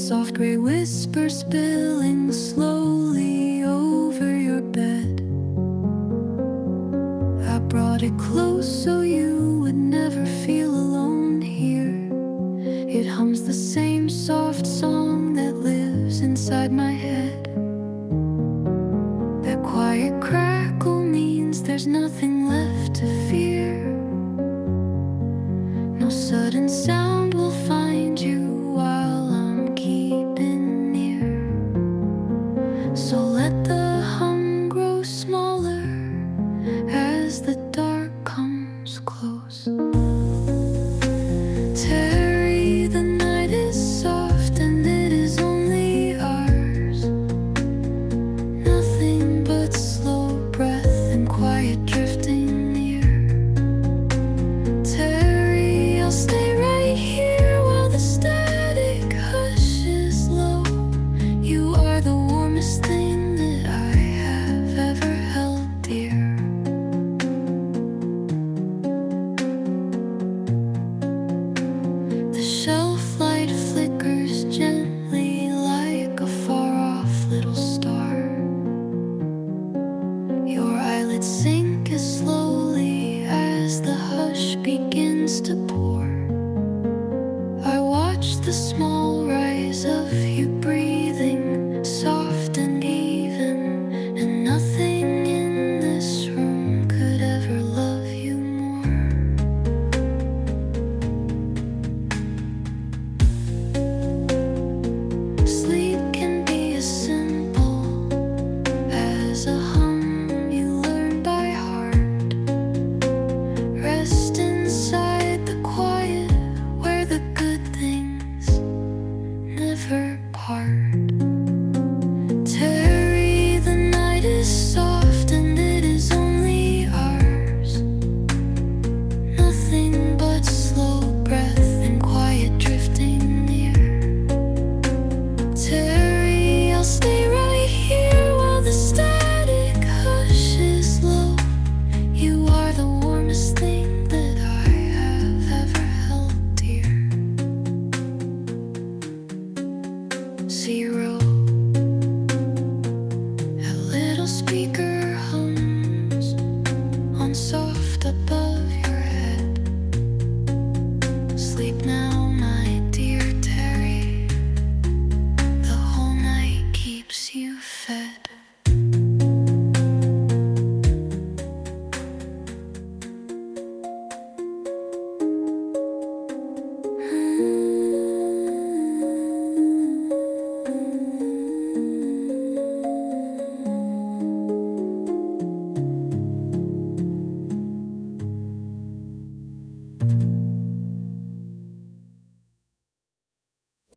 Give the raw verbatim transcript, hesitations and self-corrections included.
Soft gray whispers spilling slowly over your bed. I brought it close so you would never feel alone here. It hums the same soft song that lives inside my head. That quiet crackle means there's nothing left to fear. No sudden sound will find you while I'm keeping near. So let the hum grow smaller as the dark comes close. Terry, the night is soft and it is only ours. Nothing but slow breath and quiet drifting near. Terry, I'll stay right here while the static hushes low. You are the warmest thing that I have ever held dear. The shelf light flickers gently like a far-off little star. Your eyelids sink as slowly as the hush begins to pour. I watch the small rise of you breathing, soft and even, and nothing in this room could ever love you more. Sleep can be as simple as a hum you learn by heart. Rest inside the quiet where the good things never part. Terry, the night is soft and it is only ours. Nothing but slow breath and quiet drifting near. Terry, I'll stay right here while the static hushes low. You are the warmest thing that I have ever held dear. Zero. A little speaker